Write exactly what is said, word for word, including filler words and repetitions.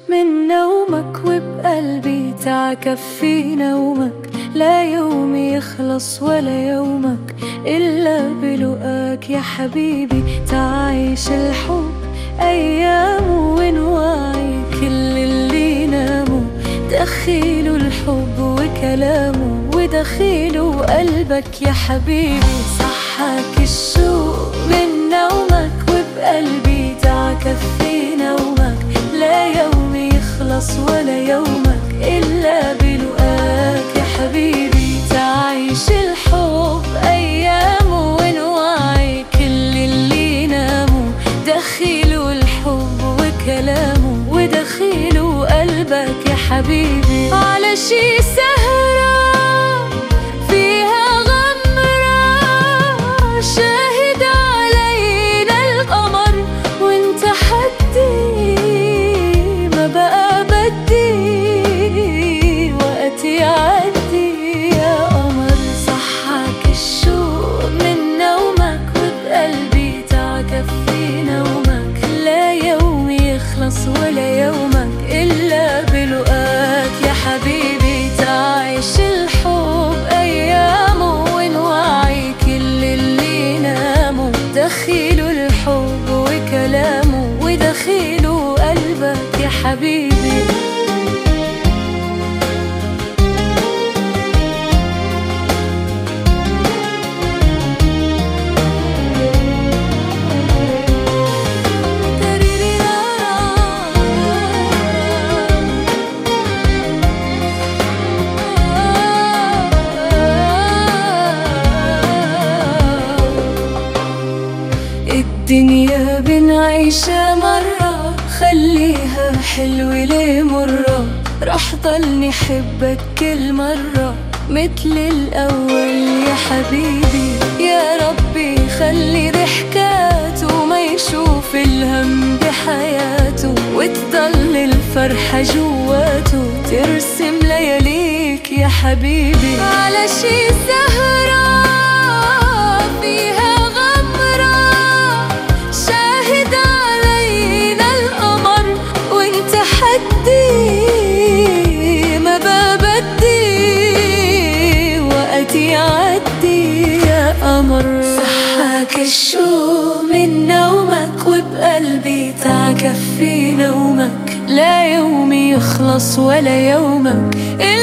من نومك وبقلبي تعكفي نومك، لا يوم يخلص ولا يومك إلا بلقاك يا حبيبي. تعيش الحب أيامه ونوعي كل اللي ناموا، دخيله الحب وكلامه ودخيله قلبك يا حبيبي. صحاك الشوق من نومك وبقلبي تعكفي نومك، لا يوم يخلص ولا يومك إلا بلقاك يا حبيبي. تعيش الحب أيامه ونوعي كل اللي ناموا، دخيله الحب وكلامه ودخيله قلبك يا حبيبي. على شي سهرة فيها غمرة، شاهد علينا القمر وانت حدي، ما بقى بدي وقت يعدي يا قمر. صحاك الشوق من نومك وبقلبي تعكفي نومك، لا يوم يخلص ولا يومك إلا بلقاك يا حبيبي. تعيش الحب أيامه ونوعي كل اللي ناموا، دخيله الحب وكلامه ودخيله قلبك يا حبيبي. الدنيا بنعيشها مرة، خليها حلوة ليه مرة، رح ضلني حبك كل مرة مثل الأول يا حبيبي. يا ربي خلي ضحكاته ما يشوف الهم بحياته، وتضل الفرحة جواته ترسم لياليك يا حبيبي. على شي سهرة فيها غمرة، شاهد علينا القمر وانت حدي، ما ببدي وقت يعدي يا قمر. صحاك الشوق من نومك وبقلبي تعكفي نومك، لا يوم يخلص ولا يومك